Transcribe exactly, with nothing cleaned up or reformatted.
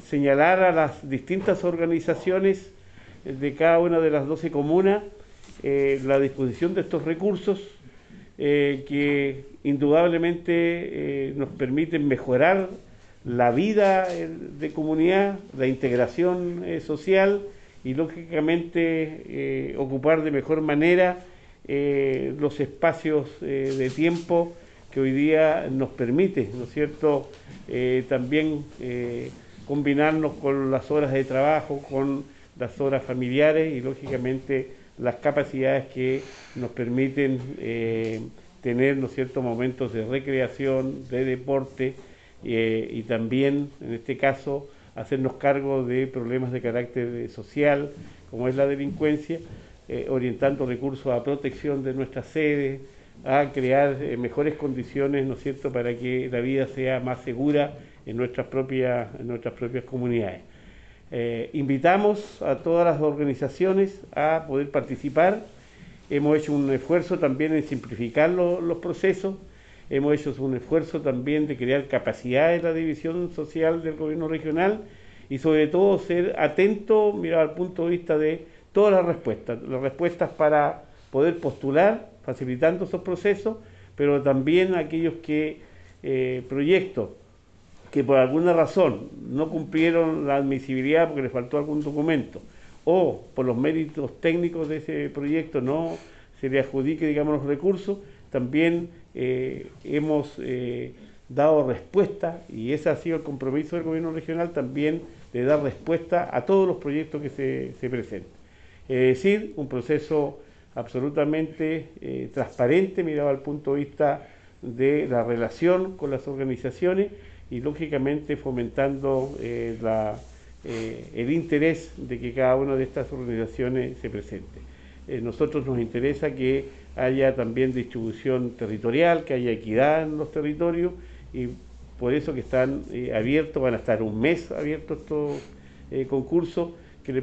señalar a las distintas organizaciones de cada una de las doce comunas eh, la disposición de estos recursos eh, que indudablemente eh, nos permiten mejorar la vida eh, de comunidad, la integración eh, social y lógicamente eh, ocupar de mejor manera eh, los espacios eh, de tiempo que hoy día nos permite, ¿no es cierto?, eh, también eh, combinarnos con las horas de trabajo, con las horas familiares y lógicamente las capacidades que nos permiten eh, tener, ¿no es cierto?, momentos de recreación, de deporte eh, y también, en este caso, hacernos cargo de problemas de carácter social, como es la delincuencia, eh, orientando recursos a protección de nuestras sedes, a crear eh, mejores condiciones, ¿no es cierto?, para que la vida sea más segura en nuestras propias, en nuestras propias comunidades. Eh, invitamos a todas las organizaciones a poder participar. Hemos hecho un esfuerzo también en simplificar lo, los procesos, hemos hecho un esfuerzo también de crear capacidad en la división social del gobierno regional y sobre todo ser atento, mirar al punto de vista de todas las respuestas, las respuestas para poder postular, facilitando esos procesos, pero también aquellos que eh, proyectos que por alguna razón no cumplieron la admisibilidad porque les faltó algún documento o por los méritos técnicos de ese proyecto no se le adjudique, digamos, los recursos, también eh, hemos eh, dado respuesta, y ese ha sido el compromiso del gobierno regional, también de dar respuesta a todos los proyectos que se, se presenten. Es decir, un proceso absolutamente eh, transparente, mirado al punto de vista de la relación con las organizaciones y lógicamente fomentando eh, la, eh, el interés de que cada una de estas organizaciones se presente. Eh, nosotros nos interesa que haya también distribución territorial, que haya equidad en los territorios y por eso que están eh, abiertos, van a estar un mes abiertos estos eh, concursos